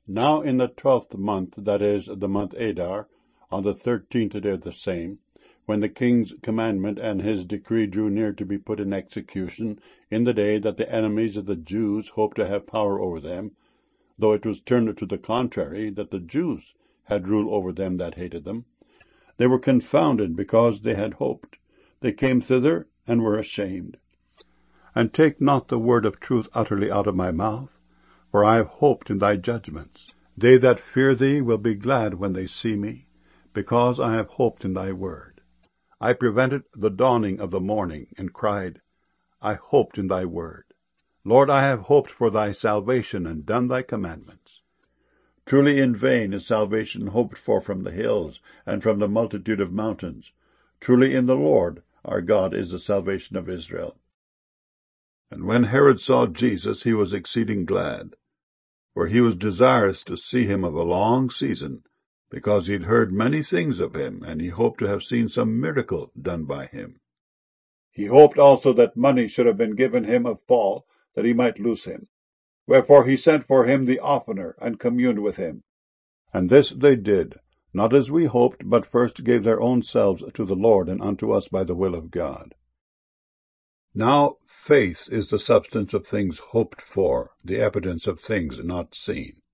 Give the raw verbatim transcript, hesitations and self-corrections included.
Now in the twelfth month, that is, the month Adar, on the thirteenth day of the same, when the king's commandment and his decree drew near to be put in execution, in the day that the enemies of the Jews hoped to have power over them, though it was turned to the contrary, that the Jews had rule over them that hated them, they were confounded because they had hoped. They came thither and were ashamed. And take not the word of truth utterly out of my mouth, for I have hoped in thy judgments. They that fear thee will be glad when they see me, because I have hoped in thy word. I prevented the dawning of the morning, and cried, I hoped in thy word. Lord, I have hoped for thy salvation, and done thy commandments. Truly in vain is salvation hoped for from the hills, and from the multitude of mountains. Truly in the Lord our God is the salvation of Israel. And when Herod saw Jesus, he was exceeding glad, for he was desirous to see him of a long season, because he had heard many things of him, and he hoped to have seen some miracle done by him. He hoped also that money should have been given him of Paul, that he might loose him. Wherefore he sent for him the oftener, and communed with him. And this they did, not as we hoped, but first gave their own selves to the Lord, and unto us by the will of God. Now faith is the substance of things hoped for, the evidence of things not seen.